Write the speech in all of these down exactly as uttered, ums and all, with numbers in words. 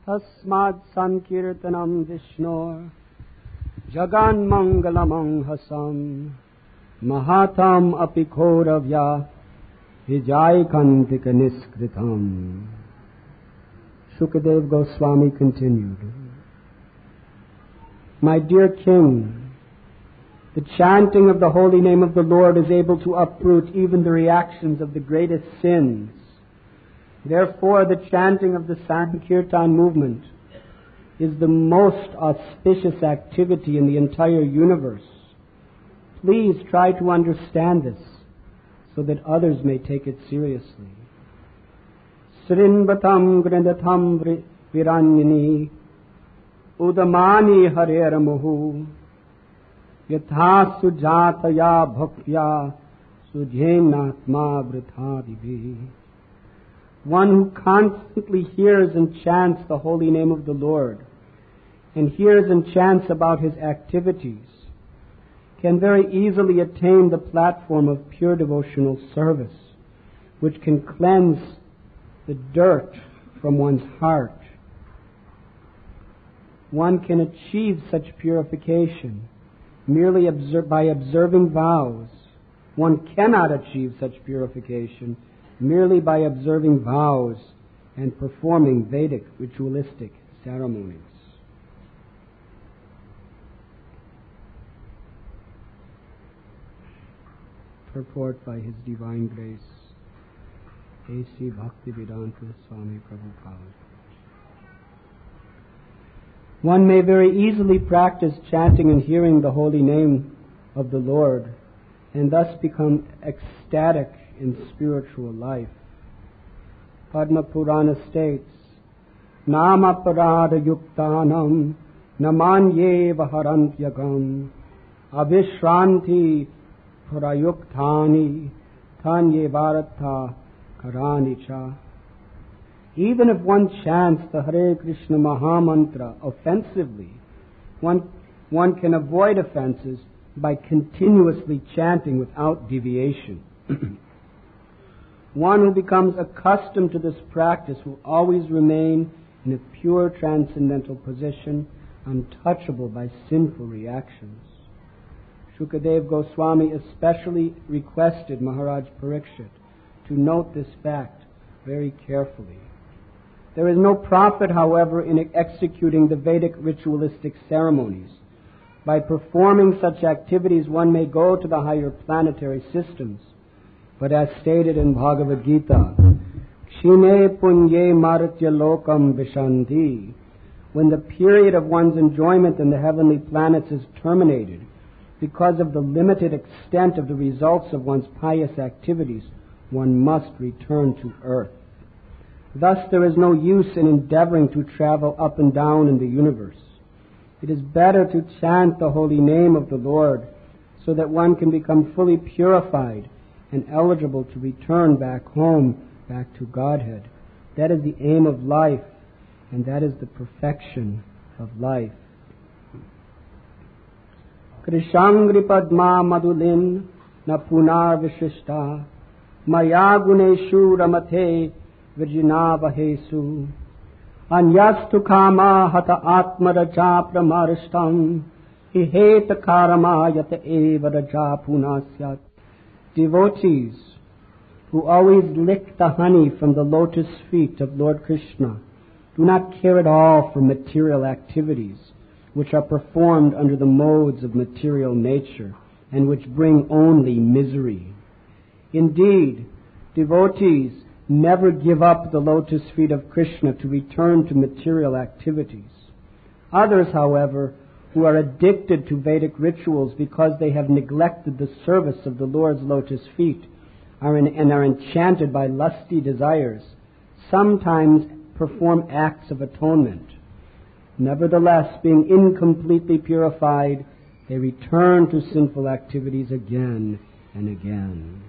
Tasmad Sankirtanam Vishnor Jagan Mangalamang Hasam Mahatam Apikoravya Vijaykantika Niskritam. Shukadev Goswami continued. My dear king, the chanting of the holy name of the Lord is able to uproot even the reactions of the greatest sins. Therefore, the chanting of the Sankirtan movement is the most auspicious activity in the entire universe. Please try to understand this so that others may take it seriously. Srinvatam Grindatham Viranyini Udamani Hareramuhu Yatha Sujataya Bhaktya Sujhenatma Vrithadibhi. One who constantly hears and chants the holy name of the Lord and hears and chants about his activities can very easily attain the platform of pure devotional service, which can cleanse the dirt from one's heart. One can achieve such purification merely observe, by observing vows. One cannot achieve such purification merely by observing vows and performing Vedic ritualistic ceremonies. Purport by His Divine Grace, A C Bhaktivedanta Swami Prabhupada. One may very easily practice chanting and hearing the holy name of the Lord and thus become ecstatic in spiritual life. Padma Purana states, Nama parada yuktanam namanye vaharantyagam avishranti parayuktani tanye varatha karanicha. Even if one chants the Hare Krishna Mahamantra offensively, one, one can avoid offenses by continuously chanting without deviation. One who becomes accustomed to this practice will always remain in a pure transcendental position, untouchable by sinful reactions. Shukadev Goswami especially requested Maharaj Parikshit to note this fact very carefully. There is no profit, however, in executing the Vedic ritualistic ceremonies. By performing such activities, one may go to the higher planetary systems. But as stated in Bhagavad Gita, Kshine punye maritya lokam vishanti, when the period of one's enjoyment in the heavenly planets is terminated because of the limited extent of the results of one's pious activities, one must return to earth. Thus there is no use in endeavoring to travel up and down in the universe. It is better to chant the holy name of the Lord so that one can become fully purified and eligible to return back home, back to Godhead. That is the aim of life, and that is the perfection of life. Krishangri Padma Madulin na punar vishishta maya guneshu ramate virjinavahesu anyastu kama hata atmaraja pramarishtam iheta karama yata eva raja punasyat. Devotees who always lick the honey from the lotus feet of Lord Krishna do not care at all for material activities which are performed under the modes of material nature and which bring only misery. Indeed, devotees never give up the lotus feet of Krishna to return to material activities. Others, however, who are addicted to Vedic rituals because they have neglected the service of the Lord's lotus feet are in, and are enchanted by lusty desires, sometimes perform acts of atonement. Nevertheless, being incompletely purified, they return to sinful activities again and again.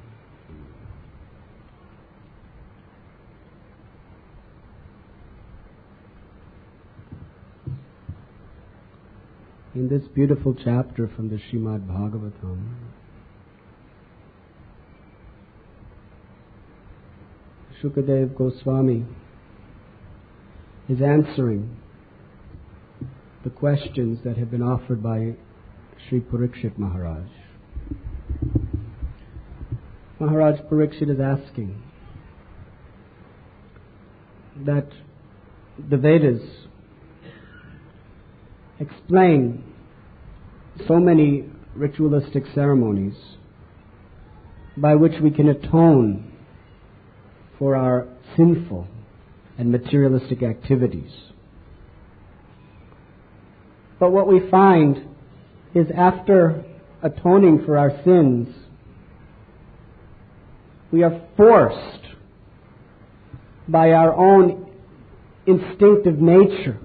In this beautiful chapter from the Srimad Bhagavatam, Shukadev Goswami is answering the questions that have been offered by Sri Parikshit Maharaj. Maharaj Parikshit is asking that the Vedas explain so many ritualistic ceremonies by which we can atone for our sinful and materialistic activities. But what we find is after atoning for our sins, we are forced by our own instinctive nature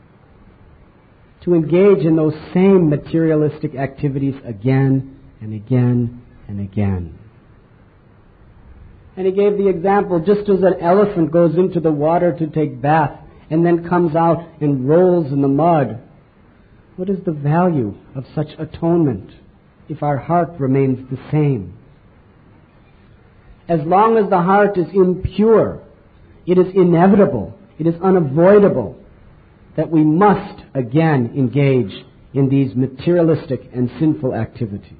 to engage in those same materialistic activities again and again and again. And he gave the example, just as an elephant goes into the water to take bath and then comes out and rolls in the mud, what is the value of such atonement if our heart remains the same? As long as the heart is impure, it is inevitable, it is unavoidable that we must again engage in these materialistic and sinful activities.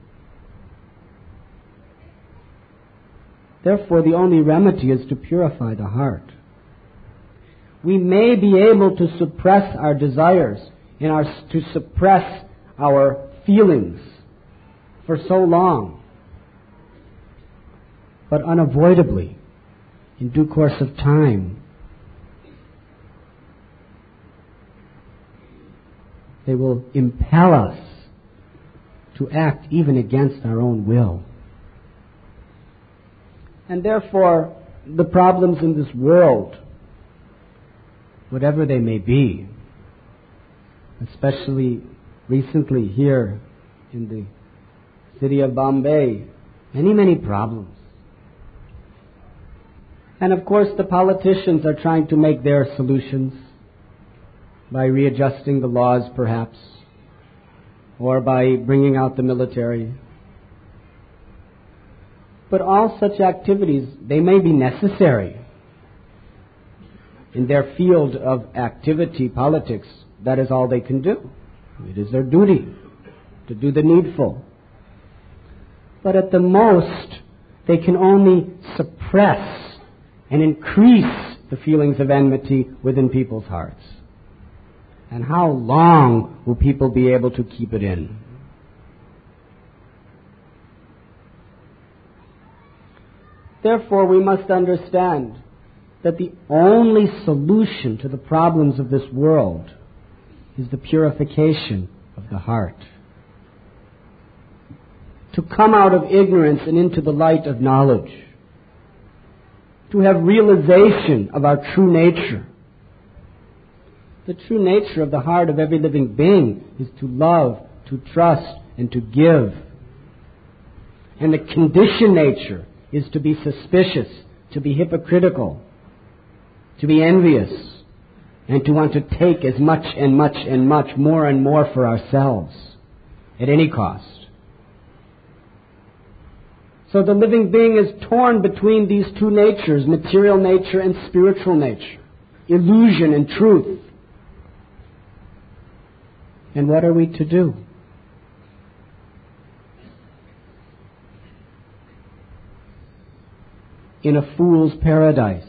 Therefore, the only remedy is to purify the heart. We may be able to suppress our desires and our, to suppress our feelings for so long, but unavoidably, in due course of time, they will impel us to act even against our own will. And therefore, the problems in this world, whatever they may be, especially recently here in the city of Bombay, many, many problems. And of course, the politicians are trying to make their solutions by readjusting the laws, perhaps, or by bringing out the military. But all such activities, they may be necessary. In their field of activity, politics, that is all they can do. It is their duty to do the needful. But at the most, they can only suppress and increase the feelings of enmity within people's hearts. And how long will people be able to keep it in? Therefore, we must understand that the only solution to the problems of this world is the purification of the heart. To come out of ignorance and into the light of knowledge. To have realization of our true nature. The true nature of the heart of every living being is to love, to trust, and to give. And the conditioned nature is to be suspicious, to be hypocritical, to be envious, and to want to take as much and much and much, more and more for ourselves, at any cost. So the living being is torn between these two natures, material nature and spiritual nature, illusion and truth. And what are we to do? In a fool's paradise,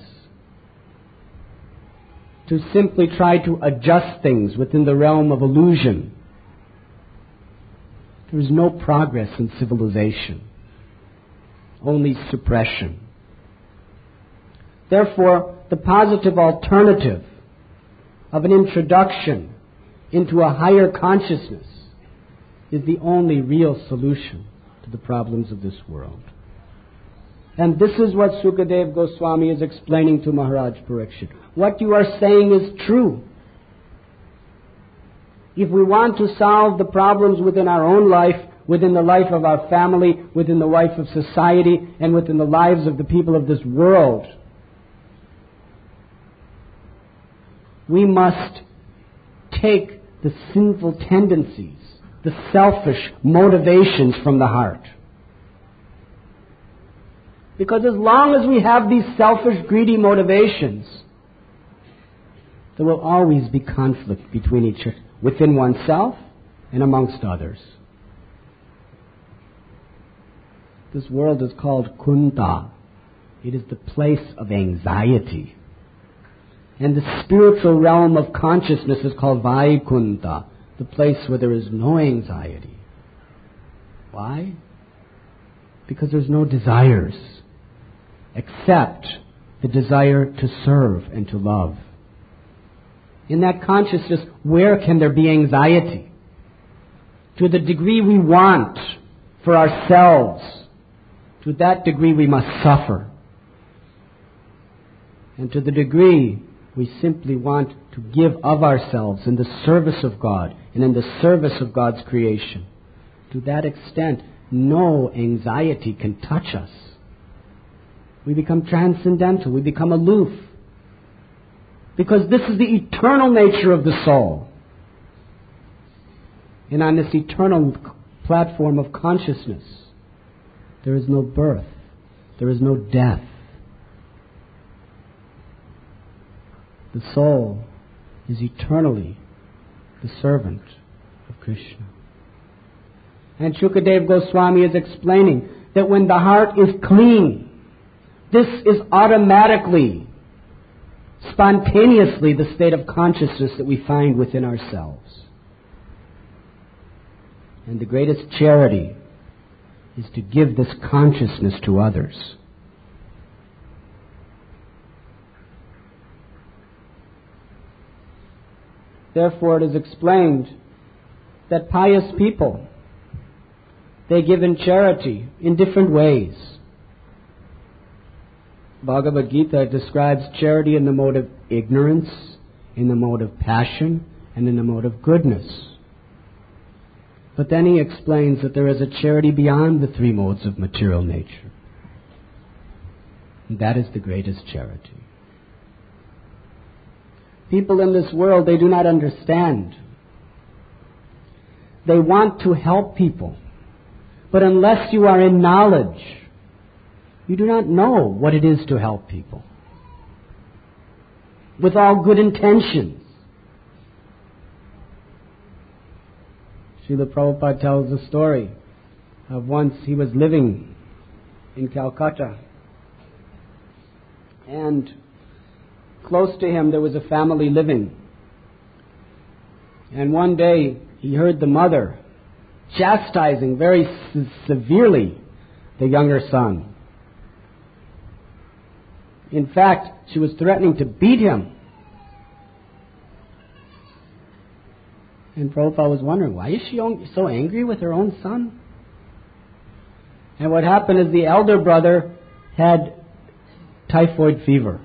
to simply try to adjust things within the realm of illusion. There is no progress in civilization, only suppression. Therefore, the positive alternative of an introduction into a higher consciousness is the only real solution to the problems of this world. And this is what Sukadeva Goswami is explaining to Maharaj Parikshit. What you are saying is true. If we want to solve the problems within our own life, within the life of our family, within the life of society, and within the lives of the people of this world, we must take the sinful tendencies, the selfish motivations from the heart. Because as long as we have these selfish, greedy motivations, There will always be conflict between each other, within oneself and amongst others. This world is called Kunta. It is the place of anxiety. And the spiritual realm of consciousness is called Vaikunta, the place where there is no anxiety. Why? Because there's no desires, except the desire to serve and to love. In that consciousness, where can there be anxiety? To the degree we want for ourselves, to that degree we must suffer. And to the degree we simply want to give of ourselves in the service of God and in the service of God's creation, to that extent, no anxiety can touch us. We become transcendental. We become aloof. Because this is the eternal nature of the soul. And on this eternal platform of consciousness, there is no birth. There is no death. The soul is eternally the servant of Krishna. And Shukadev Goswami is explaining that when the heart is clean, this is automatically, spontaneously the state of consciousness that we find within ourselves. And the greatest charity is to give this consciousness to others. Therefore, it is explained that pious people, they give in charity in different ways. Bhagavad Gita describes charity in the mode of ignorance, in the mode of passion, and in the mode of goodness. But then he explains that there is a charity beyond the three modes of material nature. And that is the greatest charity. People in this world, they do not understand. They want to help people. But unless you are in knowledge, you do not know what it is to help people. With all good intentions. Srila Prabhupada tells the story of once he was living in Calcutta. And close to him there was a family living. And one day he heard the mother chastising very se- severely the younger son. In fact, she was threatening to beat him. And Prabhupada was wondering, why is she so angry with her own son? And what happened is the elder brother had typhoid fever.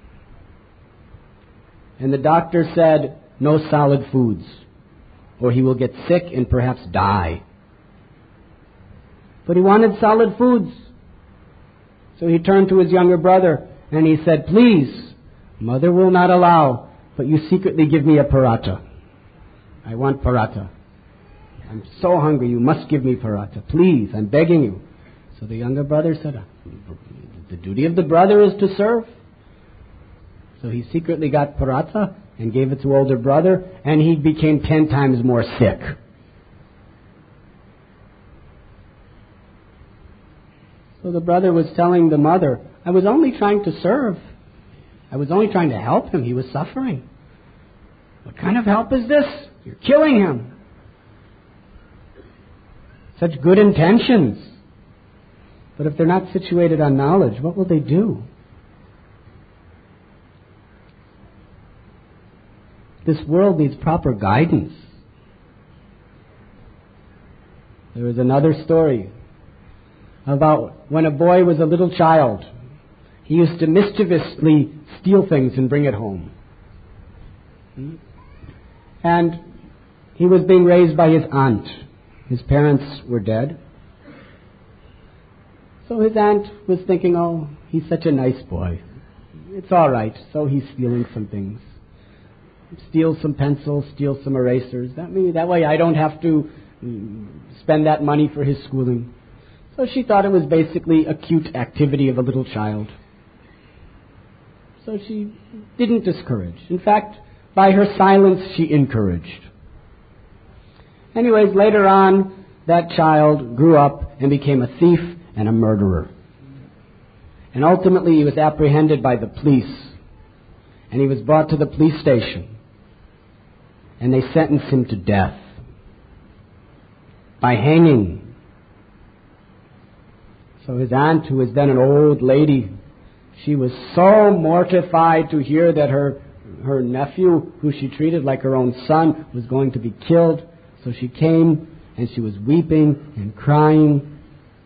And the doctor said, no solid foods, or he will get sick and perhaps die. But he wanted solid foods. So he turned to his younger brother and he said, please, mother will not allow, but you secretly give me a paratha. I want paratha. I'm so hungry, you must give me paratha. Please, I'm begging you. So the younger brother said, the duty of the brother is to serve. So he secretly got paratha and gave it to older brother, and he became ten times more sick. So the brother was telling the mother, I was only trying to serve. I was only trying to help him. He was suffering. What kind of help is this? You're killing him. Such good intentions. But if they're not situated on knowledge, what will they do? This world needs proper guidance. There was another story about when a boy was a little child. He used to mischievously steal things and bring it home. And he was being raised by his aunt. His parents were dead. So his aunt was thinking, oh, he's such a nice boy. It's all right. So he's stealing some things. Steal some pencils, steal some erasers. That, mean, that way I don't have to spend that money for his schooling. So she thought it was basically a cute activity of a little child. So she didn't discourage. In fact, By her silence, she encouraged. Anyways, later on, that child grew up and became a thief and a murderer. And ultimately, he was apprehended by the police. And he was brought to the police station. And they sentenced him to death by hanging. So his aunt, who was then an old lady, she was so mortified to hear that her her nephew, who she treated like her own son, was going to be killed. So she came and she was weeping and crying.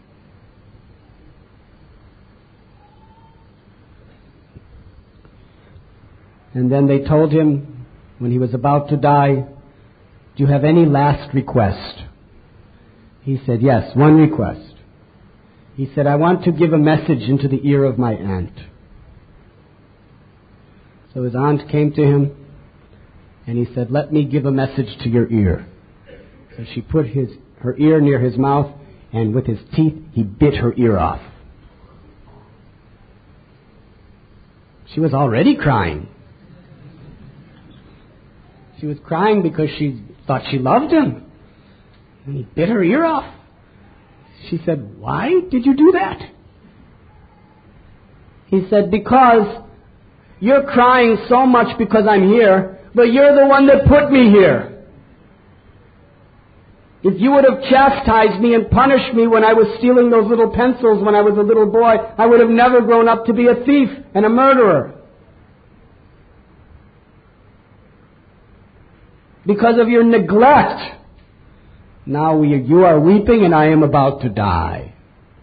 And then they told him, when he was about to die, "Do you have any last request?" He said, "Yes, one request." He said, "I want to give a message into the ear of my aunt." So his aunt came to him and he said, "Let me give a message to your ear." So she put his her ear near his mouth, and with his teeth he bit her ear off. She was already crying. She was crying because she thought she loved him. And he bit her ear off. She said, "Why did you do that?" He said, "Because you're crying so much because I'm here, but you're the one that put me here. If you would have chastised me and punished me when I was stealing those little pencils when I was a little boy, I would have never grown up to be a thief and a murderer. Because of your neglect, now we, you are weeping and I am about to die."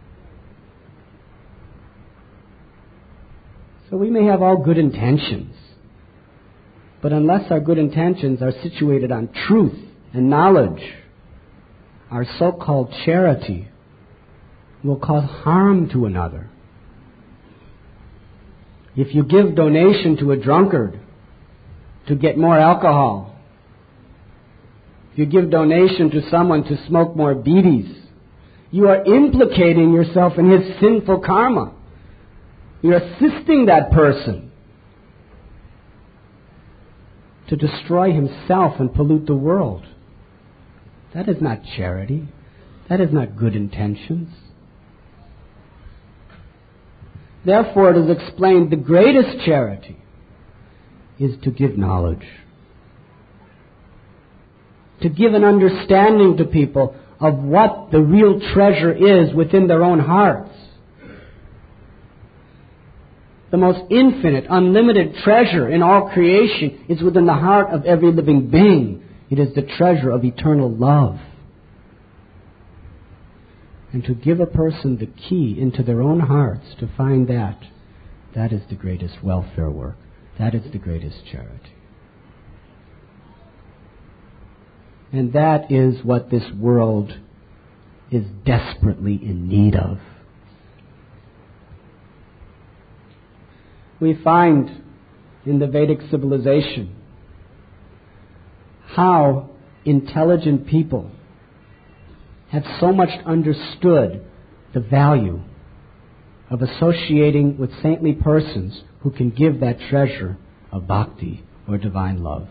So we may have all good intentions, but unless our good intentions are situated on truth and knowledge, our so-called charity will cause harm to another. If you give donation to a drunkard to get more alcohol, if you give donation to someone to smoke more bidis, you are implicating yourself in his sinful karma. You're assisting that person to destroy himself and pollute the world. That is not charity. That is not good intentions. Therefore, it is explained the greatest charity is to give knowledge. To give an understanding to people of what the real treasure is within their own hearts. The most infinite, unlimited treasure in all creation is within the heart of every living being. It is the treasure of eternal love. And to give a person the key into their own hearts to find that, that is the greatest welfare work. That is the greatest charity. And that is what this world is desperately in need of. We find in the Vedic civilization how intelligent people have so much understood the value of associating with saintly persons who can give that treasure of bhakti or divine love.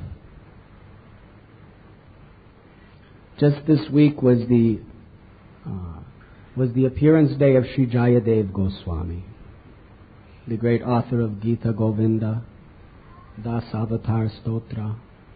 Just this week was the uh, was the appearance day of Sri Jayadev Goswami, the great author of Gita Govinda, Das Avatar Stotra.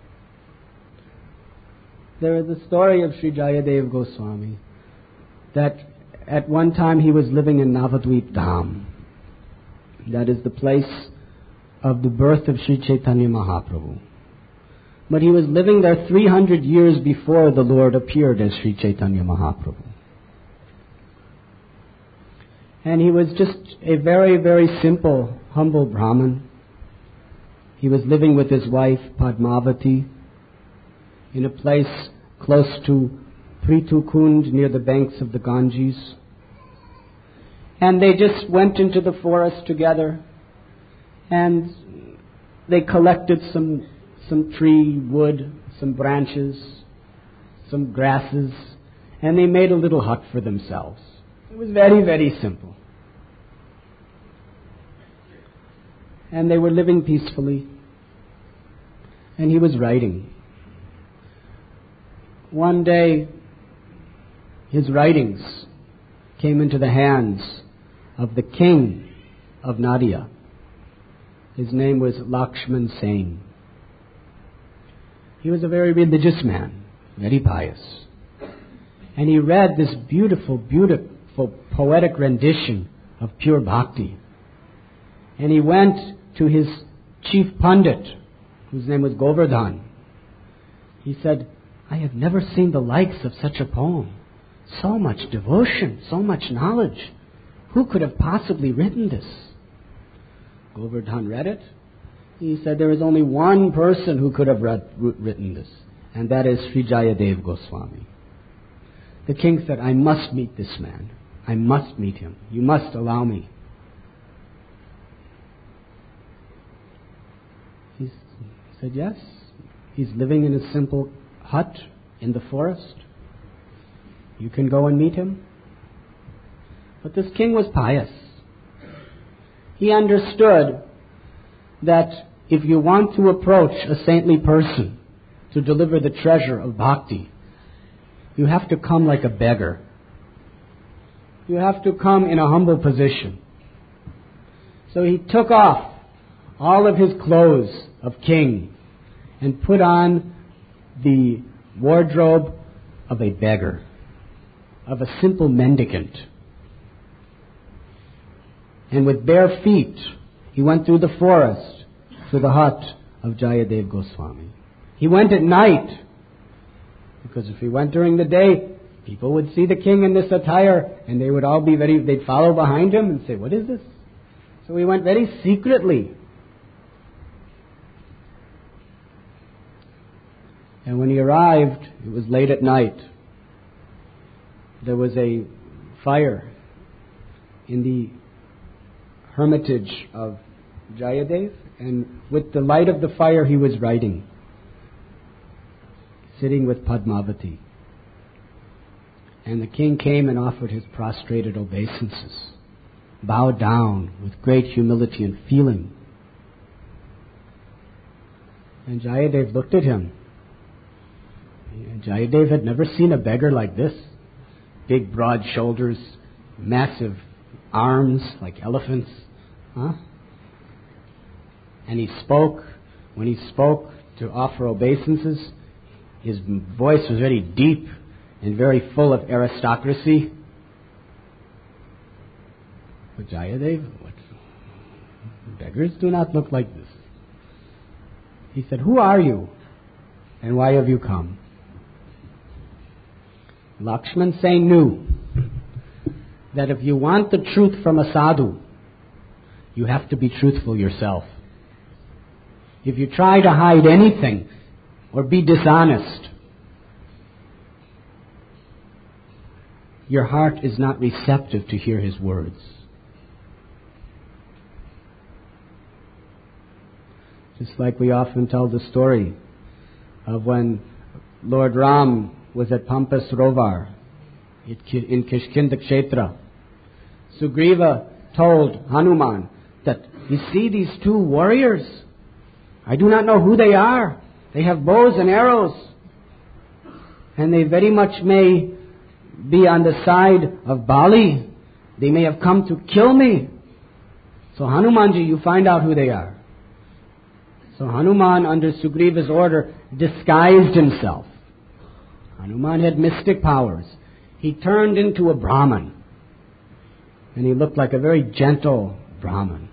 There is a story of Sri Jayadev Goswami that at one time he was living in Navadvip Dham. That is the place of the birth of Sri Chaitanya Mahaprabhu. But he was living there three hundred years before the Lord appeared as Sri Chaitanya Mahaprabhu. And he was just a very, very simple, humble Brahmin. He was living with his wife, Padmavati, in a place close to Pritukund, near the banks of the Ganges. And they just went into the forest together, and they collected some some tree wood, some branches, some grasses, and they made a little hut for themselves. It was very, very simple. And they were living peacefully. and he was writing. One day, his writings came into the hands of the king of Nadia. His name was Lakshman Sen. He was a very religious man, very pious. And he read this beautiful, beautiful poetic rendition of pure bhakti. And he went to his chief pundit, whose name was Govardhan. He said, I have never seen the likes of such a poem. So much devotion, so much knowledge. Who could have possibly written this? Govardhan read it. He said, there is only one person who could have read, written this, and that is Sri Jayadev Goswami. The king said, I must meet this man. I must meet him. You must allow me. He said, yes. He's living in a simple hut in the forest. You can go and meet him. But this king was pious. He understood that if you want to approach a saintly person to deliver the treasure of bhakti, you have to come like a beggar. You have to come in a humble position. So he took off all of his clothes of king and put on the wardrobe of a beggar, of a simple mendicant. And with bare feet, he went through the forest to the hut of Jayadev Goswami. He went at night, because if he went during the day, people would see the king in this attire, and they would all be very, they'd follow behind him and say, what is this? So he went very secretly. And when he arrived, it was late at night. There was a fire in the hermitage of Jayadev, and with the light of the fire he was writing, sitting with Padmavati. And the king came and offered his prostrated obeisances, bowed down with great humility and feeling. And Jayadev looked at him. And Jayadev had never seen a beggar like this. Big, broad shoulders, massive arms like elephants. Huh? And he spoke. When he spoke to offer obeisances, his voice was very deep and very full of aristocracy. But Jayadev, what? Beggars do not look like this. He said, who are you? And why have you come? Lakshman Sen knew that if you want the truth from a sadhu, you have to be truthful yourself. If you try to hide anything or be dishonest, your heart is not receptive to hear his words. Just like we often tell the story of when Lord Ram was at Pampas Rovar in Kishkinda Kshetra. Sugriva told Hanuman that, you see these two warriors? I do not know who they are. They have bows and arrows. And they very much may be on the side of Bali. They may have come to kill me. So Hanumanji, you find out who they are. So Hanuman, under Sugriva's order, disguised himself. Hanuman had mystic powers. He turned into a Brahmin. And he looked like a very gentle Brahmin.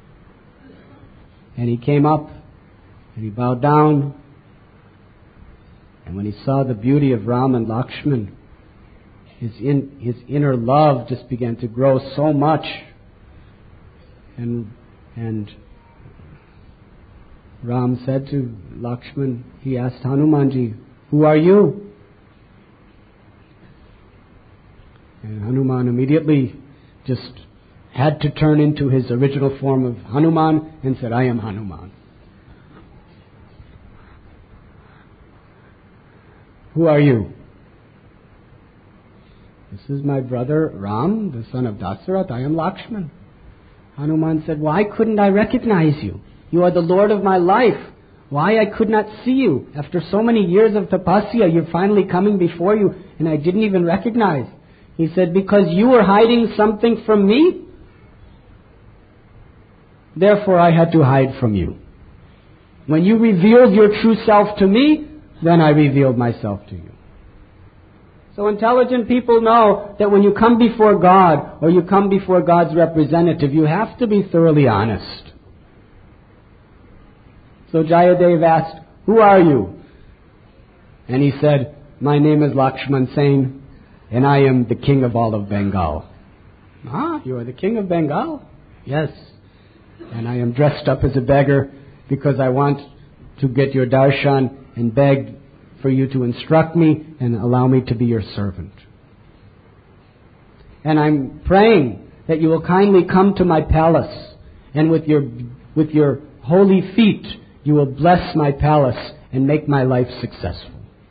And he came up and he bowed down. And when he saw the beauty of Ram and Lakshman, his, in, his inner love just began to grow so much. And, and Ram said to Lakshman, he asked Hanumanji, who are you? And Hanuman immediately just had to turn into his original form of Hanuman and said, I am Hanuman. Who are you? This is my brother Ram, the son of Dasarath. I am Lakshman. Hanuman said, why couldn't I recognize you? You are the Lord of my life. why I could not see you. After so many years of tapasya, you're finally coming before you, and I didn't even recognize. He said, because you were hiding something from me, therefore I had to hide from you. When you revealed your true self to me, then I revealed myself to you. So intelligent people know that when you come before God, or you come before God's representative, you have to be thoroughly honest. So Jayadev asked, who are you? And he said, my name is Lakshman Sen, and I am the king of all of Bengal. Ah, you are the king of Bengal? Yes. And I am dressed up as a beggar because I want to get your darshan and beg for you to instruct me and allow me to be your servant. And I'm praying that you will kindly come to my palace, and with your with your holy feet you will bless my palace and make my life successful.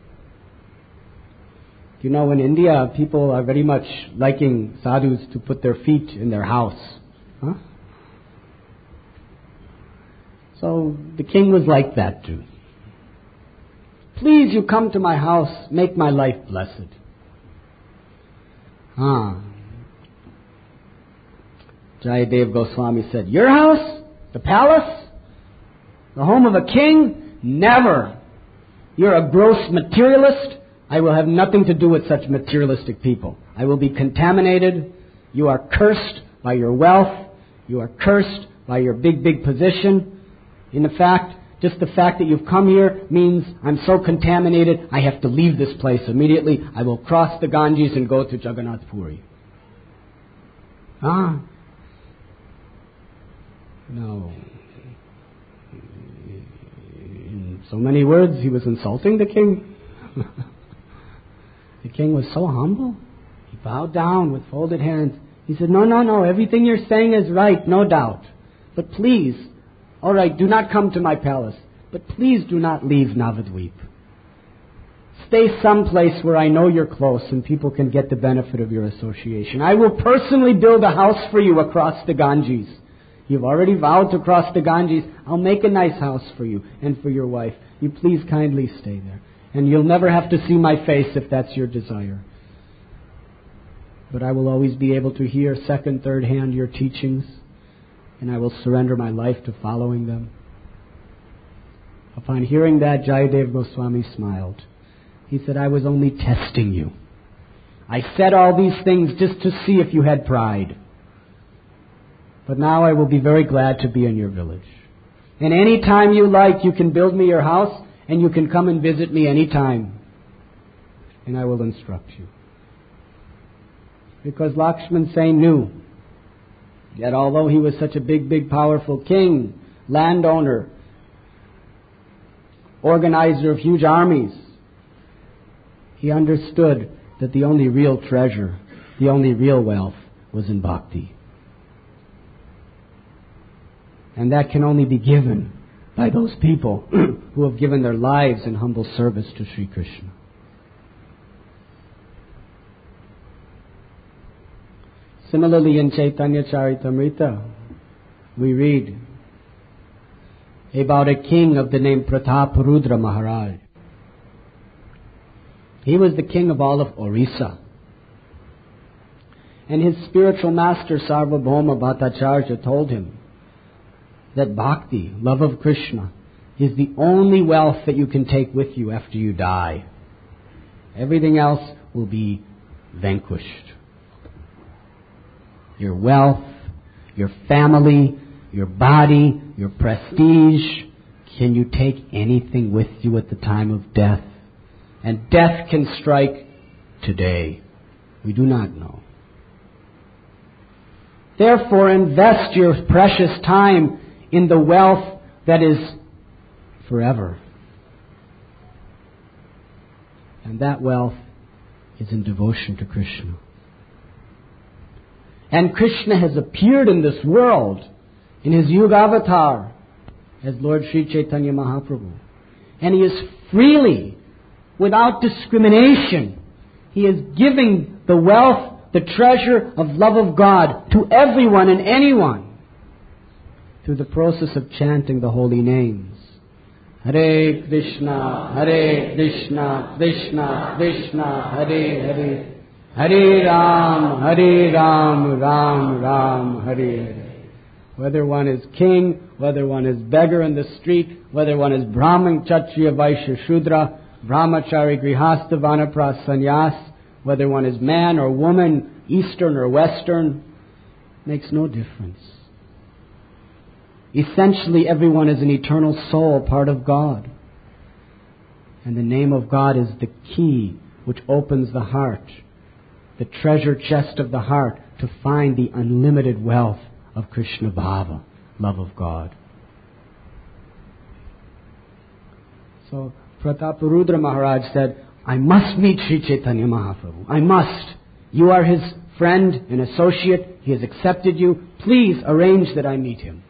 You know, in India, people are very much liking sadhus to put their feet in their house. Huh? So the king was like that too. Please, you come to my house, make my life blessed. Ah. Jayadev Goswami said, your house? The palace? The home of a king? Never. You're a gross materialist. I will have nothing to do with such materialistic people. I will be contaminated. You are cursed by your wealth. You are cursed by your big, big position. In fact, just the fact that you've come here means I'm so contaminated, I have to leave this place immediately. I will cross the Ganges and go to Jagannath Puri. Ah. No. In so many words, he was insulting the king. The king was so humble. He bowed down with folded hands. He said, no, no, no, everything you're saying is right, no doubt. But please, all right, do not come to my palace, but please do not leave Navadvip. Stay someplace where I know you're close and people can get the benefit of your association. I will personally build a house for you across the Ganges. You've already vowed to cross the Ganges. I'll make a nice house for you and for your wife. You please kindly stay there. And you'll never have to see my face if that's your desire. But I will always be able to hear second, third hand your teachings, and I will surrender my life to following them. Upon hearing that, Jayadev Goswami smiled. He said, I was only testing you. I said all these things just to see if you had pride. But now I will be very glad to be in your village. And any time you like, you can build me your house, and you can come and visit me any time. And I will instruct you. Because Lakshman Sen knew that although he was such a big, big, powerful king, landowner, organizer of huge armies, he understood that the only real treasure, the only real wealth was in bhakti. And that can only be given by those people who have given their lives in humble service to Sri Krishna. Similarly, in Chaitanya Charitamrita, we read about a king of the name Prataparudra Maharaj. He was the king of all of Orissa. And his spiritual master, Sarvabhauma Bhattacharya, told him that bhakti, love of Krishna, is the only wealth that you can take with you after you die. Everything else will be vanquished. Your wealth, your family, your body, your prestige. Can you take anything with you at the time of death? And death can strike today. We do not know. Therefore, invest your precious time in the wealth that is forever. And that wealth is in devotion to Krishna. And Krishna has appeared in this world in his Yuga avatar as Lord Sri Chaitanya Mahaprabhu. And he is freely, without discrimination, he is giving the wealth, the treasure of love of God to everyone and anyone through the process of chanting the holy names Hare Krishna, Hare Krishna, Krishna Krishna, Hare Hare, Hare Ram, Hare Ram, Ram Ram, Hare Hare. Whether one is king, whether one is beggar in the street, whether one is Brahman, Kshatriya, Vaishya, Shudra, Brahmachari, Grihastha, Vanapras, Sannyas, whether one is man or woman, Eastern or Western, makes no difference. Essentially, everyone is an eternal soul, part of God. And the name of God is the key which opens the heart, the treasure chest of the heart, to find the unlimited wealth of Krishna Bhava, love of God. So Prataparudra Maharaj said, I must meet Sri Chaitanya Mahaprabhu. I must. You are his friend and associate. He has accepted you. Please arrange that I meet him.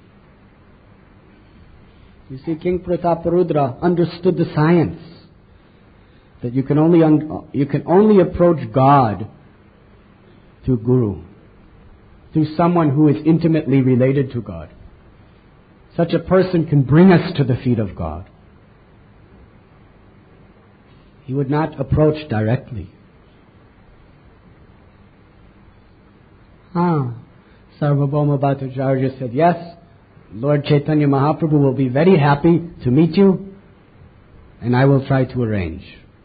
You see, King Prataparudra understood the science that you can only un- you can only approach God through Guru, through someone who is intimately related to God. Such a person can bring us to the feet of God. He would not approach directly. Ah, Sarvabhauma Bhattacharya said, yes, Lord Chaitanya Mahaprabhu will be very happy to meet you, and I will try to arrange.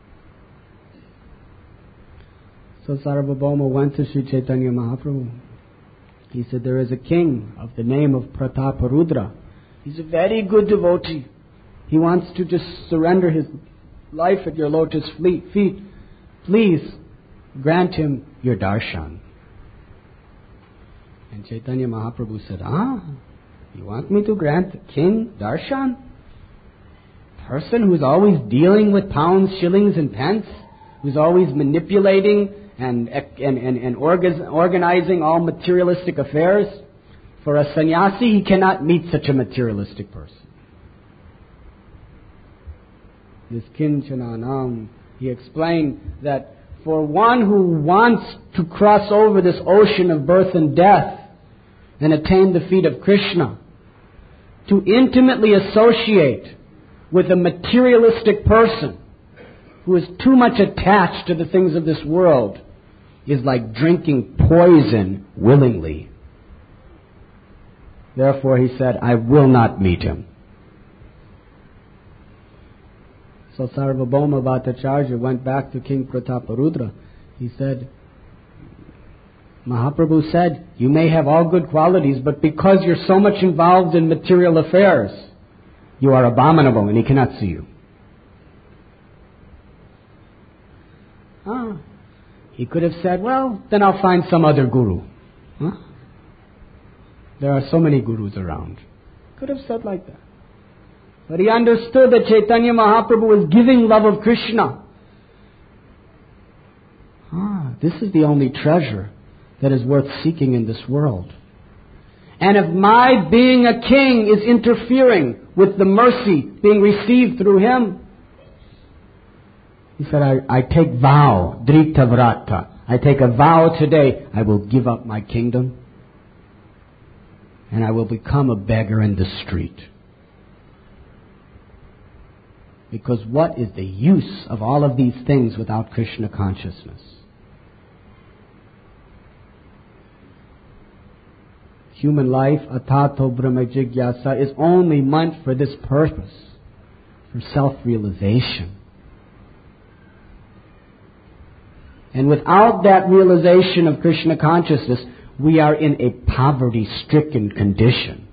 So Sarvabhauma went to Sri Chaitanya Mahaprabhu. He said, there is a king of the name of Prataparudra. He's a very good devotee. He wants to just surrender his life at your lotus feet. Please grant him your darshan. And Chaitanya Mahaprabhu said, ah, you want me to grant the king darshan? Person who's always dealing with pounds, shillings, and pence, who's always manipulating and and and, and organizing all materialistic affairs. For a sannyasi, he cannot meet such a materialistic person. This Kinchananam, he explained that for one who wants to cross over this ocean of birth and death and attain the feet of Krishna, to intimately associate with a materialistic person who is too much attached to the things of this world is like drinking poison willingly. Therefore, he said, I will not meet him. So Sarvabhauma Bhattacharya went back to King Prataparudra. He said, Mahaprabhu said, you may have all good qualities, but because you're so much involved in material affairs, you are abominable and he cannot see you. Ah, he could have said, well, then I'll find some other guru. Huh? There are so many gurus around. Could have said like that. But he understood that Chaitanya Mahaprabhu was giving love of Krishna. Ah, this is the only treasure that is worth seeking in this world. And if my being a king is interfering with the mercy being received through him, he said, I, I take vow, drita vrata. I take a vow today, I will give up my kingdom and I will become a beggar in the street. Because what is the use of all of these things without Krishna consciousness? Human life, atato brahma jigyasa, is only meant for this purpose, for self-realization. And without that realization of Krishna consciousness, we are in a poverty-stricken condition.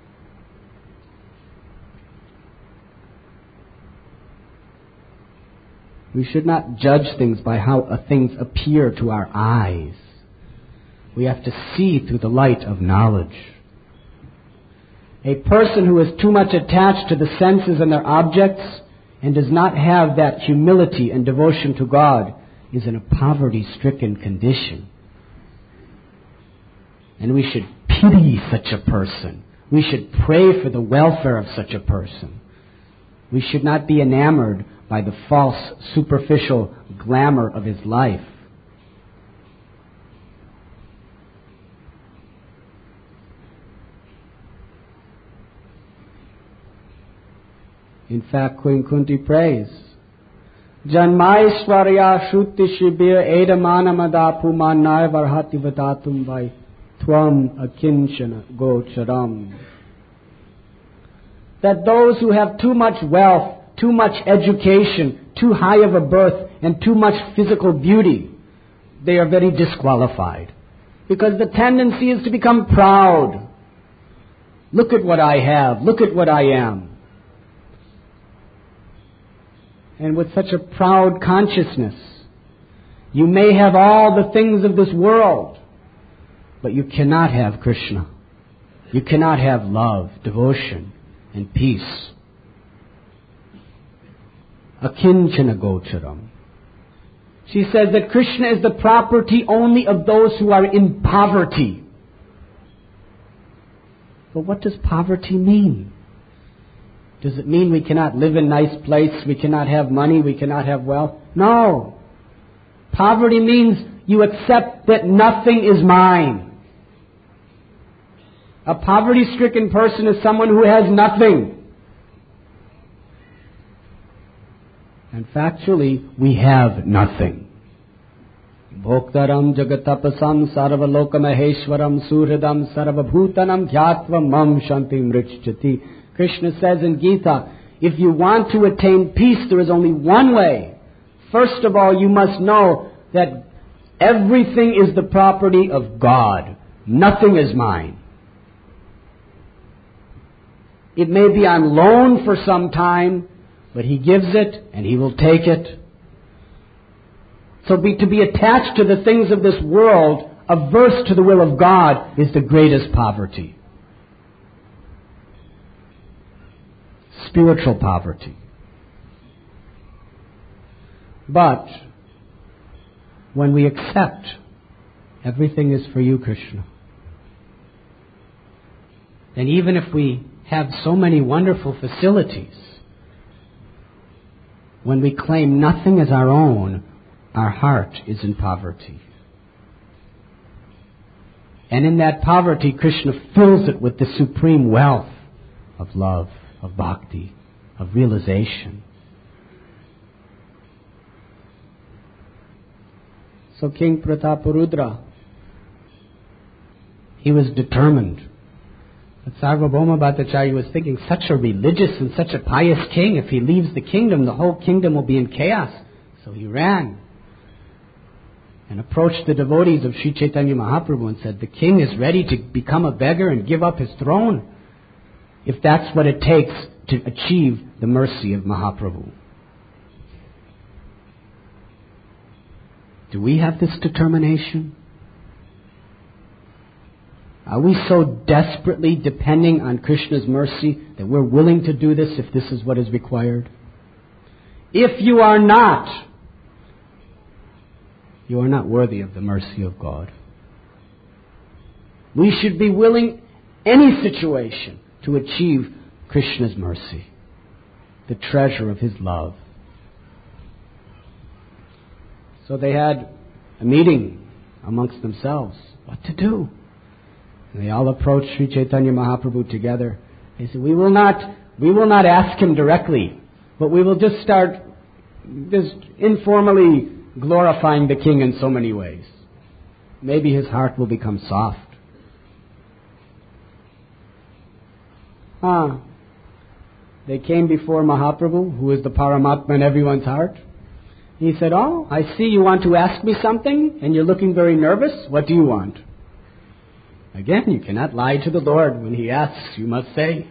We should not judge things by how things appear to our eyes. We have to see through the light of knowledge. A person who is too much attached to the senses and their objects and does not have that humility and devotion to God is in a poverty-stricken condition. And we should pity such a person. We should pray for the welfare of such a person. We should not be enamored by the false, superficial glamour of his life. In fact, Queen Kunti prays, Janmaishwarya Shruti Shibir Edamana Pumanai Varhati Vadatum Vai Tvam Akinchana Gocharam. That those who have too much wealth, too much education, too high of a birth, and too much physical beauty, they are very disqualified. Because the tendency is to become proud. Look at what I have. Look at what I am. And with such a proud consciousness, you may have all the things of this world, but you cannot have Krishna. You cannot have love, devotion, and peace. Akinchana Gocharam. She says that Krishna is the property only of those who are in poverty. But what does poverty mean? Does it mean we cannot live in a nice place, we cannot have money, we cannot have wealth? No. Poverty means you accept that nothing is mine. A poverty-stricken person is someone who has nothing. And factually, we have nothing. Bhoktaram jagatapasam sarvalokamaheshwaram suhridam sarvabhutanam dhyatva mam shantim richchati. Krishna says in Gita, if you want to attain peace, there is only one way. First of all, you must know that everything is the property of God. Nothing is mine. It may be on loan for some time, but He gives it and He will take it. So be, to be attached to the things of this world, averse to the will of God, is the greatest poverty. Spiritual poverty. But when we accept everything is for you, Krishna, then even if we have so many wonderful facilities, when we claim nothing as our own, our heart is in poverty. And in that poverty, Krishna fills it with the supreme wealth of love, of bhakti, of realization. So King Prataparudra, he was determined. But Sarvabhauma Bhattacharya was thinking, such a religious and such a pious king, if he leaves the kingdom, the whole kingdom will be in chaos. So he ran and approached the devotees of Sri Chaitanya Mahaprabhu and said, the king is ready to become a beggar and give up his throne, if that's what it takes to achieve the mercy of Mahaprabhu. Do we have this determination? Are we so desperately depending on Krishna's mercy that we're willing to do this if this is what is required? If you are not, you are not worthy of the mercy of God. We should be willing, any situation, to achieve Krishna's mercy, the treasure of His love. So they had a meeting amongst themselves, what to do. And they all approached Sri Chaitanya Mahaprabhu together. They said, we will not, we will not ask him directly, but we will just start just informally glorifying the king in so many ways. Maybe his heart will become soft. Ah, they came before Mahaprabhu, who is the Paramatma in everyone's heart. He said, oh, I see you want to ask me something, and you're looking very nervous. What do you want? Again, you cannot lie to the Lord. When He asks, you must say.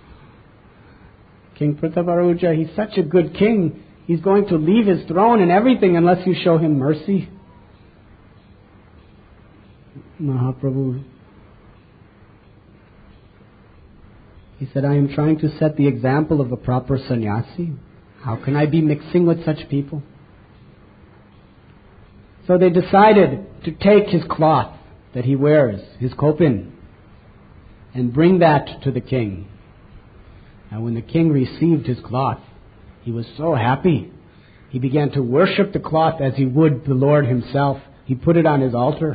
King Prataparudra, he's such a good king. He's going to leave his throne and everything unless you show him mercy. Mahaprabhu, he said, I am trying to set the example of a proper sannyasi. How can I be mixing with such people? So they decided to take his cloth that he wears, his kopin, and bring that to the king. And when the king received his cloth, he was so happy. He began to worship the cloth as he would the Lord himself. He put it on his altar.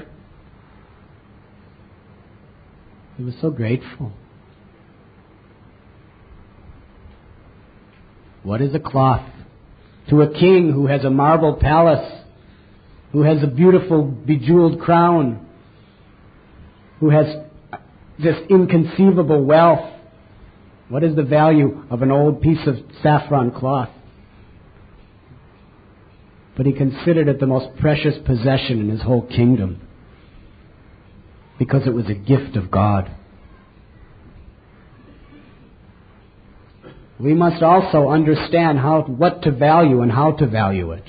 He was so grateful. What is a cloth to a king who has a marble palace, who has a beautiful bejeweled crown, who has this inconceivable wealth? What is the value of an old piece of saffron cloth? But he considered it the most precious possession in his whole kingdom because it was a gift of God. We must also understand how, what to value and how to value it.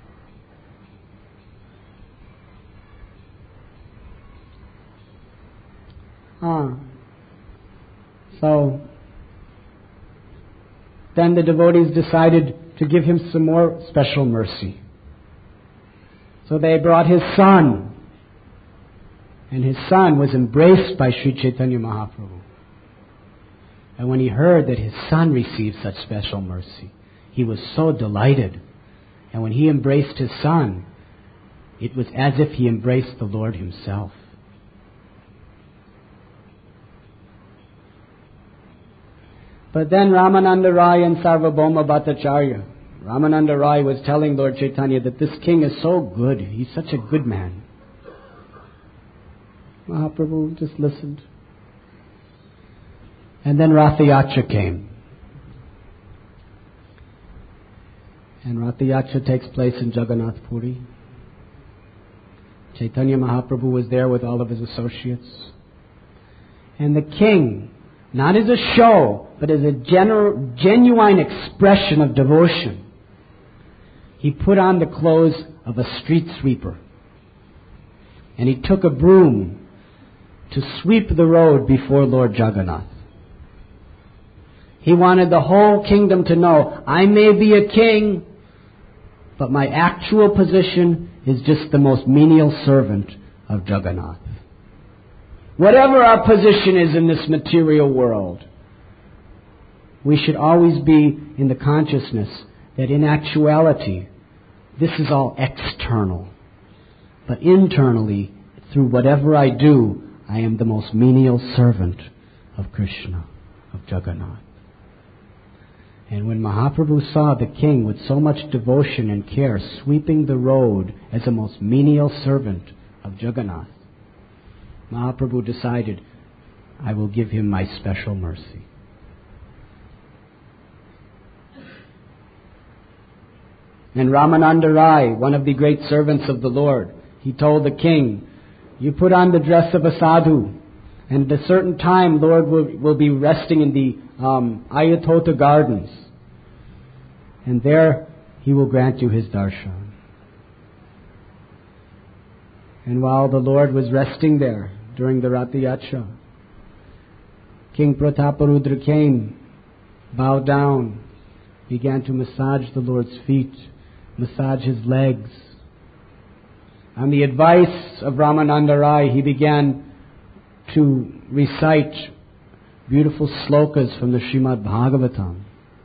Ah. So, then the devotees decided to give him some more special mercy. So they brought his son. And his son was embraced by Sri Chaitanya Mahaprabhu. And when he heard that his son received such special mercy, he was so delighted. And when he embraced his son, it was as if he embraced the Lord himself. But then Ramananda Rai and Sarvabhauma Bhattacharya, Ramananda Rai was telling Lord Chaitanya that this king is so good, he's such a good man. Mahaprabhu just listened. And then Ratha Yatra came. And Ratha Yatra takes place in Jagannath Puri. Chaitanya Mahaprabhu was there with all of his associates. And the king, not as a show, but as a genu- genuine expression of devotion, he put on the clothes of a street sweeper. And he took a broom to sweep the road before Lord Jagannath. He wanted the whole kingdom to know, I may be a king, but my actual position is just the most menial servant of Jagannath. Whatever our position is in this material world, we should always be in the consciousness that in actuality, this is all external. But internally, through whatever I do, I am the most menial servant of Krishna, of Jagannath. And when Mahaprabhu saw the king with so much devotion and care sweeping the road as a most menial servant of Jagannath, Mahaprabhu decided, I will give him my special mercy. And Ramananda Rai, one of the great servants of the Lord, he told the king, you put on the dress of a sadhu, and at a certain time Lord will, will be resting in the um, Ayatota gardens, and there he will grant you his darshan. And while the Lord was resting there during the Ratha Yatra, King Prataparudra came, bowed down, began to massage the Lord's feet, massage his legs. On the advice of Ramananda Rai, he began to recite beautiful slokas from the Srimad Bhagavatam.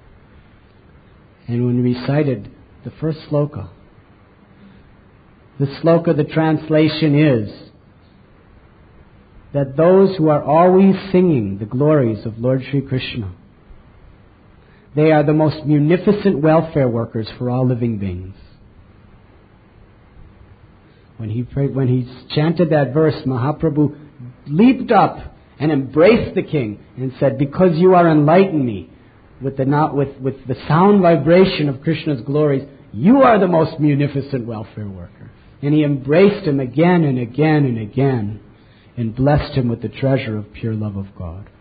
And when he recited the first sloka, the sloka, the translation is that those who are always singing the glories of Lord Sri Krishna, they are the most munificent welfare workers for all living beings. When he prayed, when he chanted that verse, Mahaprabhu leaped up and embraced the king and said, because you are enlightening me with the, with, with the sound vibration of Krishna's glories, you are the most munificent welfare worker. And he embraced him again and again and again and blessed him with the treasure of pure love of God.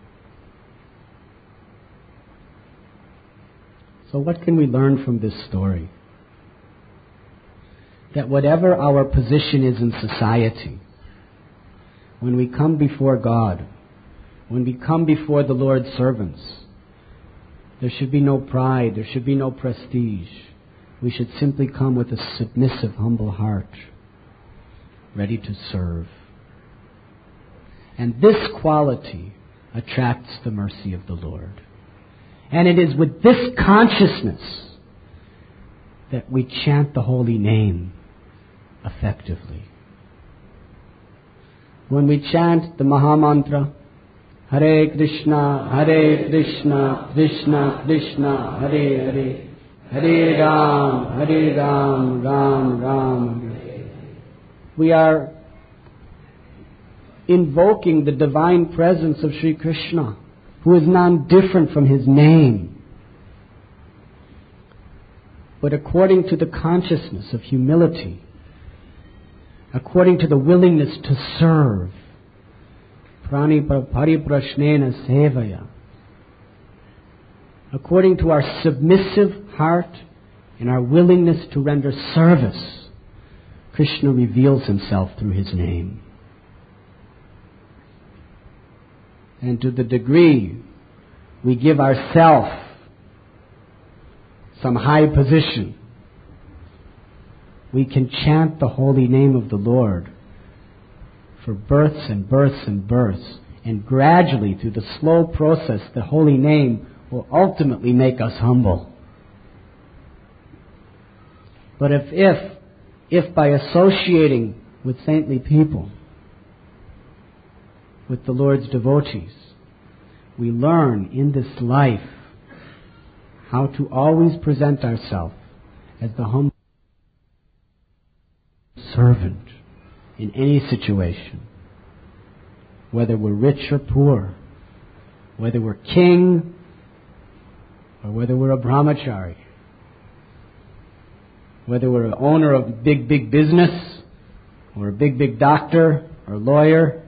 So what can we learn from this story? That whatever our position is in society, when we come before God, when we come before the Lord's servants, there should be no pride, there should be no prestige. We should simply come with a submissive, humble heart, ready to serve. And this quality attracts the mercy of the Lord. And it is with this consciousness that we chant the holy name effectively. When we chant the Maha Mantra, Hare Krishna, Hare Krishna, Krishna Krishna, Hare Hare, Hare Ram, Hare Ram, Ram Ram, Hare Hare. We are invoking the divine presence of Sri Krishna, who is non-different from his name, but according to the consciousness of humility, according to the willingness to serve. Prani pariprashnena sevaya. According to our submissive heart and our willingness to render service, Krishna reveals himself through his name. And to the degree we give ourselves some high position, we can chant the holy name of the Lord for births and births and births. And gradually, through the slow process, the holy name will ultimately make us humble. But if, if, if by associating with saintly people, with the Lord's devotees, we learn in this life how to always present ourselves as the humble servant in any situation, whether we're rich or poor, whether we're king or whether we're a brahmachari, whether we're an owner of a big, big business or a big, big doctor or lawyer,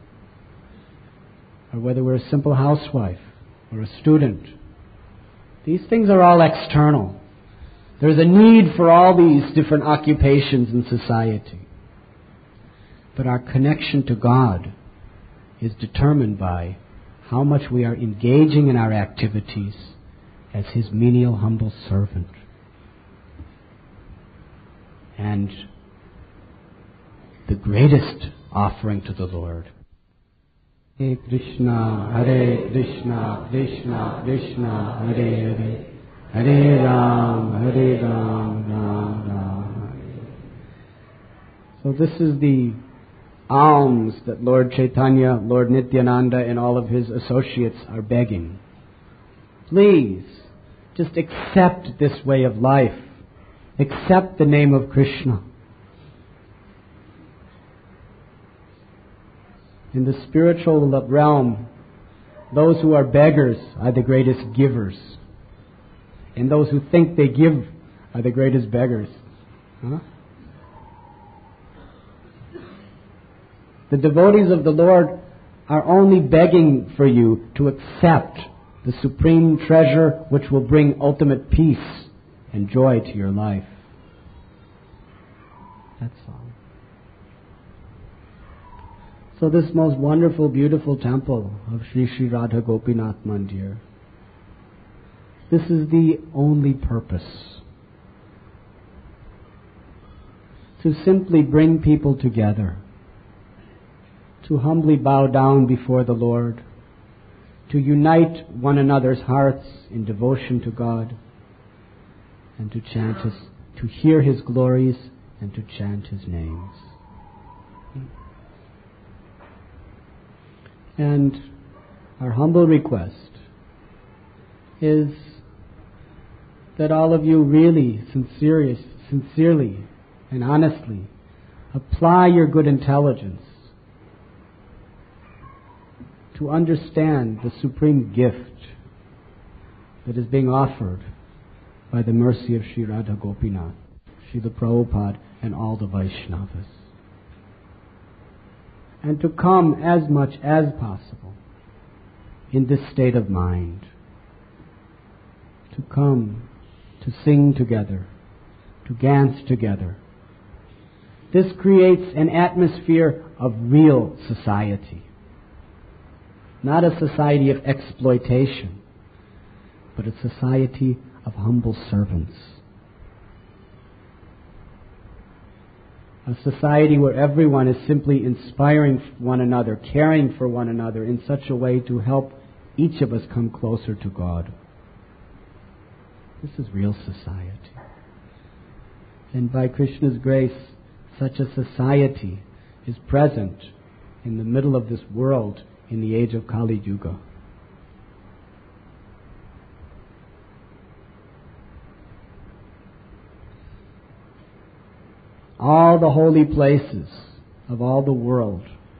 or whether we're a simple housewife or a student. These things are all external. There's a need for all these different occupations in society. But our connection to God is determined by how much we are engaging in our activities as His menial, humble servant. And the greatest offering to the Lord, Hare Krishna, Hare Krishna, Krishna Krishna, Hare Hare, Hare Ram, Hare Ram, Ram Ram, Hare. So this is the alms that Lord Chaitanya, Lord Nityananda, and all of his associates are begging. Please, just accept this way of life. Accept the name of Krishna. In the spiritual realm, those who are beggars are the greatest givers. And those who think they give are the greatest beggars. Huh? The devotees of the Lord are only begging for you to accept the supreme treasure which will bring ultimate peace and joy to your life. That's all. So this most wonderful, beautiful temple of Sri Sri Radha Gopinath Mandir, this is the only purpose. To simply bring people together, to humbly bow down before the Lord, to unite one another's hearts in devotion to God, and to chant His, to hear His glories and to chant His names. And our humble request is that all of you really, sincerely, sincerely and honestly apply your good intelligence to understand the supreme gift that is being offered by the mercy of Sri Radha Gopinath, Srila Prabhupada, and all the Vaishnavas. And to come as much as possible in this state of mind. To come, to sing together, to dance together. This creates an atmosphere of real society. Not a society of exploitation, but a society of humble servants. A society where everyone is simply inspiring one another, caring for one another in such a way to help each of us come closer to God. This is real society. And by Krishna's grace, such a society is present in the middle of this world in the age of Kali Yuga. All the holy places of all the world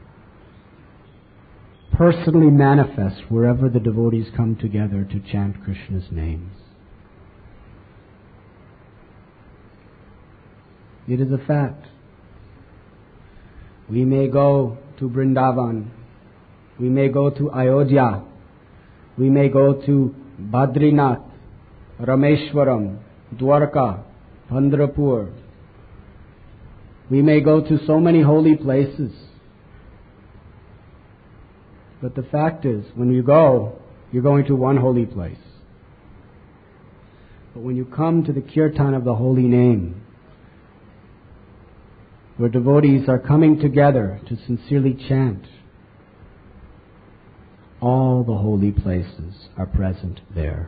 personally manifest wherever the devotees come together to chant Krishna's names. It is a fact. We may go to Vrindavan, we may go to Ayodhya, we may go to Badrinath, Rameshwaram, Dwarka, Pandharpur. We may go to so many holy places. But the fact is, when you go, you're going to one holy place. But when you come to the kirtan of the holy name, where devotees are coming together to sincerely chant, all the holy places are present there.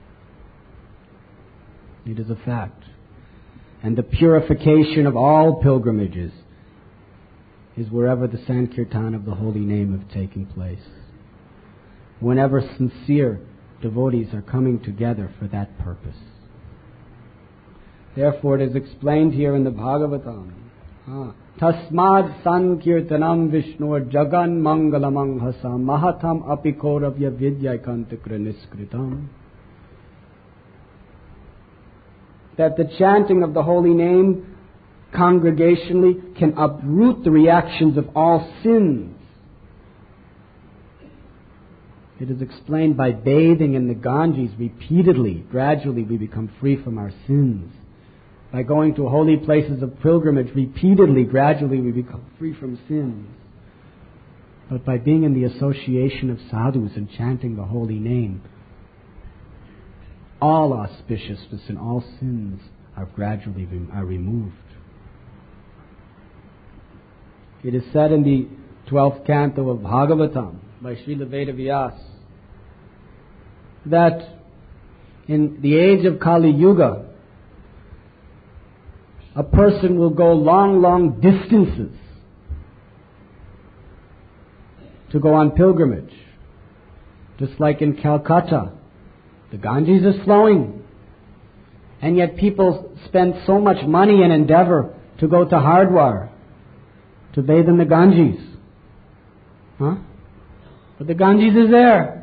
It is a fact. And the purification of all pilgrimages is wherever the Sankirtan of the holy name have taken place. Whenever sincere devotees are coming together for that purpose. Therefore it is explained here in the Bhagavatam, ah, Tasmad Sankirtanam Vishnur Jagan Mangalamang Hasam Mahatam Apikoravya Vidyaikantikra Niskritam. That the chanting of the holy name congregationally can uproot the reactions of all sins. It is explained by bathing in the Ganges repeatedly, gradually we become free from our sins. By going to holy places of pilgrimage repeatedly, gradually we become free from sins. But by being in the association of sadhus and chanting the holy name, all auspiciousness and all sins are gradually are removed. It is said in the twelfth canto of Bhagavatam by Srila Vedavyas that in the age of Kali Yuga, a person will go long, long distances to go on pilgrimage. Just like in Calcutta, the Ganges is flowing. And yet people spend so much money and endeavor to go to Hardwar, to bathe in the Ganges. Huh? But the Ganges is there.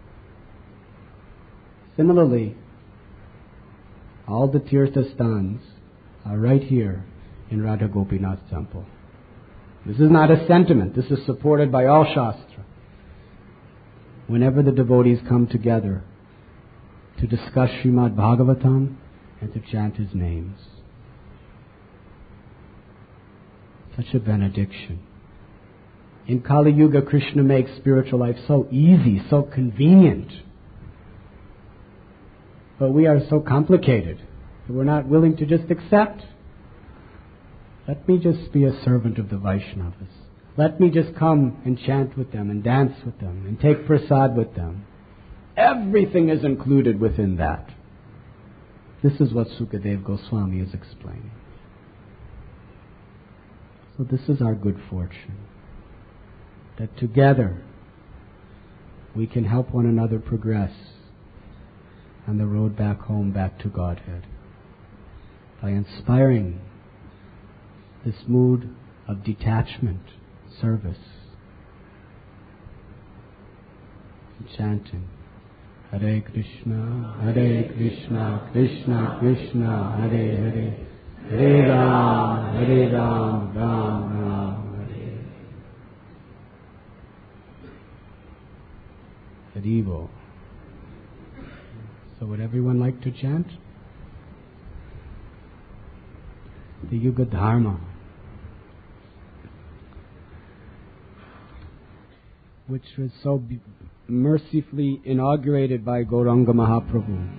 Similarly, all the Tirtha stans are right here in Radha Gopinath temple. This is not a sentiment. This is supported by all Shastra. Whenever the devotees come together to discuss Srimad Bhagavatam and to chant his names. Such a benediction. In Kali Yuga, Krishna makes spiritual life so easy, so convenient. But we are so complicated that we're not willing to just accept. Let me just be a servant of the Vaishnavas. Let me just come and chant with them and dance with them and take prasad with them. Everything is included within that. This is what Sukadeva Goswami is explaining. So this is our good fortune, that together we can help one another progress on the road back home, back to Godhead, by inspiring this mood of detachment, service, and chanting. Hare Krishna, Hare Krishna, Krishna Krishna, Hare Hare, Hare Ram, Hare Ram, Ram Ram, Hare. Haribo. So would everyone like to chant? The Yuga Dharma, which was so be- mercifully inaugurated by Gauranga Mahaprabhu.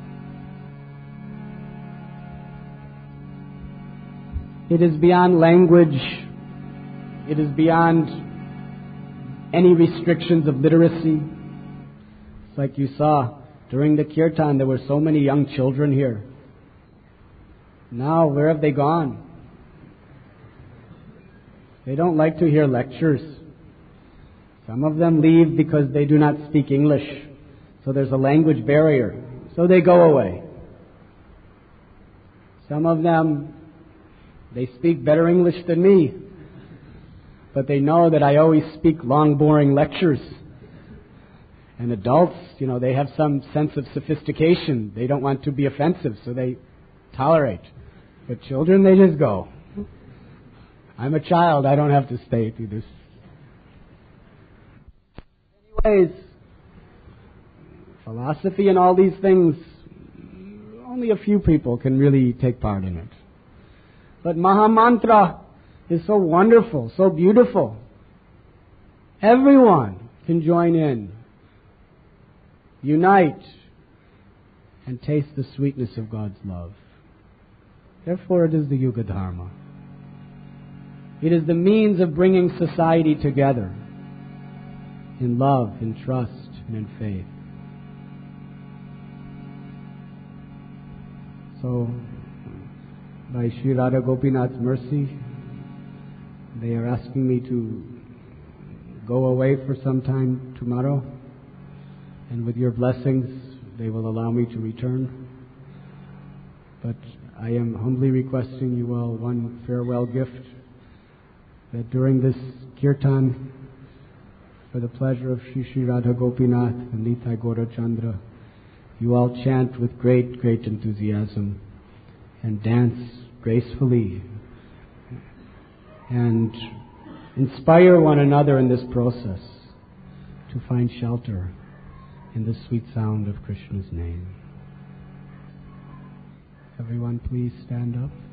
It is beyond language. It is beyond any restrictions of literacy. It's like you saw during the kirtan, there were so many young children here. Now, where have they gone? They don't like to hear lectures. Some of them leave because they do not speak English, so there's a language barrier, so they go away. Some of them, they speak better English than me, but they know that I always speak long, boring lectures. And adults, you know, they have some sense of sophistication. They don't want to be offensive, so they tolerate. But children, they just go. I'm a child. I don't have to stay through this. Anyways, philosophy and all these things, only a few people can really take part in it. But Mahamantra is so wonderful, so beautiful. Everyone can join in, unite, and taste the sweetness of God's love. Therefore, it is the Yuga Dharma. It is the means of bringing society together in love, in trust, and in faith. So, by Sri Radha Gopinath's mercy, they are asking me to go away for some time tomorrow, and with your blessings, they will allow me to return. But I am humbly requesting you all one farewell gift, that during this kirtan, for the pleasure of Sri Sri Radha Gopinath and Nitai Gaura Chandra, you all chant with great, great enthusiasm and dance gracefully and inspire one another in this process to find shelter in the sweet sound of Krishna's name. Everyone please stand up.